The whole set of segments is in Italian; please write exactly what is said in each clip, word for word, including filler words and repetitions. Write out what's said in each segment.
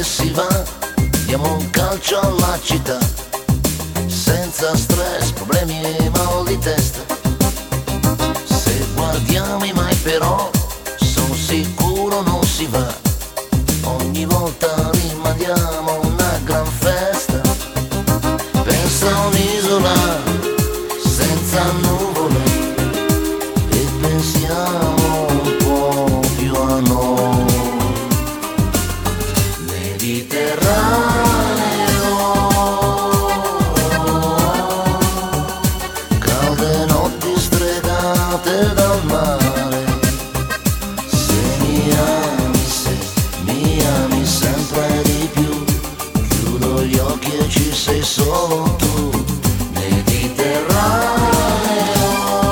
che si va, diamo un calcio alla città, senza stress, problemi e mal di testa. Se guardiamo i mai però, sono sicuro non si va, ogni volta rimandiamo una gran festa. Pensa a un'isola senza nuvole e pensiamo un po' più a noi. Mediterraneo, calde notti stregate dal mare. Se mi ami, se mi ami sempre di più, chiudo gli occhi e ci sei solo tu. Mediterraneo,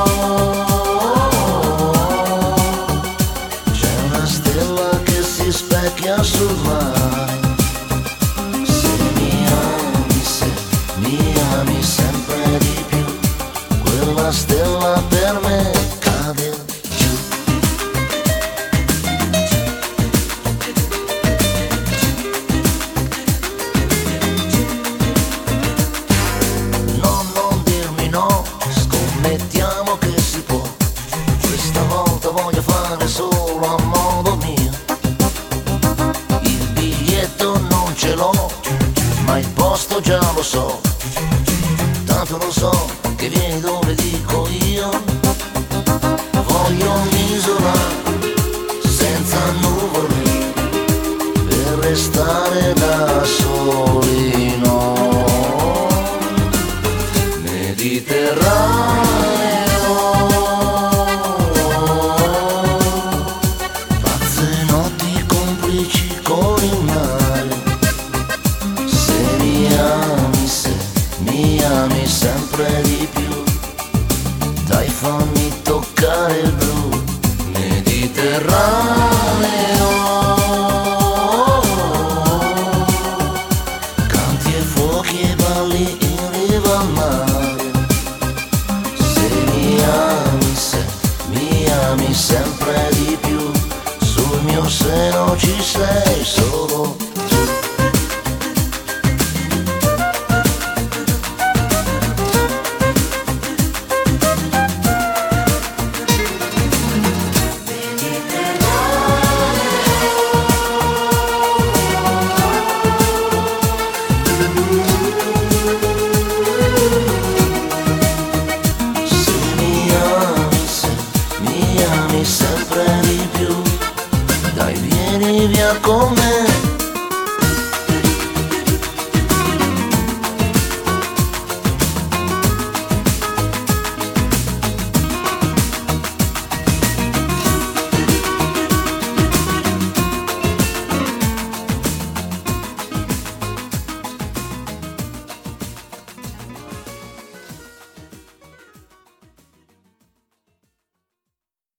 c'è una stella che si specchia sul mare. Se mi ami, se mi ami sempre di più, quella stella per me cade giù. No, non dirmi no, scommettiamo che si può. Questa volta voglio fare solo a modo mio. Il biglietto non ce l'ho, ma il posto già lo so. Tanto lo so che vieni dove dico io. Voglio un'isola senza nuvole per restare da soli noi. Mediterraneo, pazze notti complici con il mare. Se mi ami, se mi ami sempre di più, dai fammi toccare il blu. Mediterraneo, canti e fuochi e balli in riva al mare. Se mi ami, se mi ami sempre di più, sul mio seno ci sei solo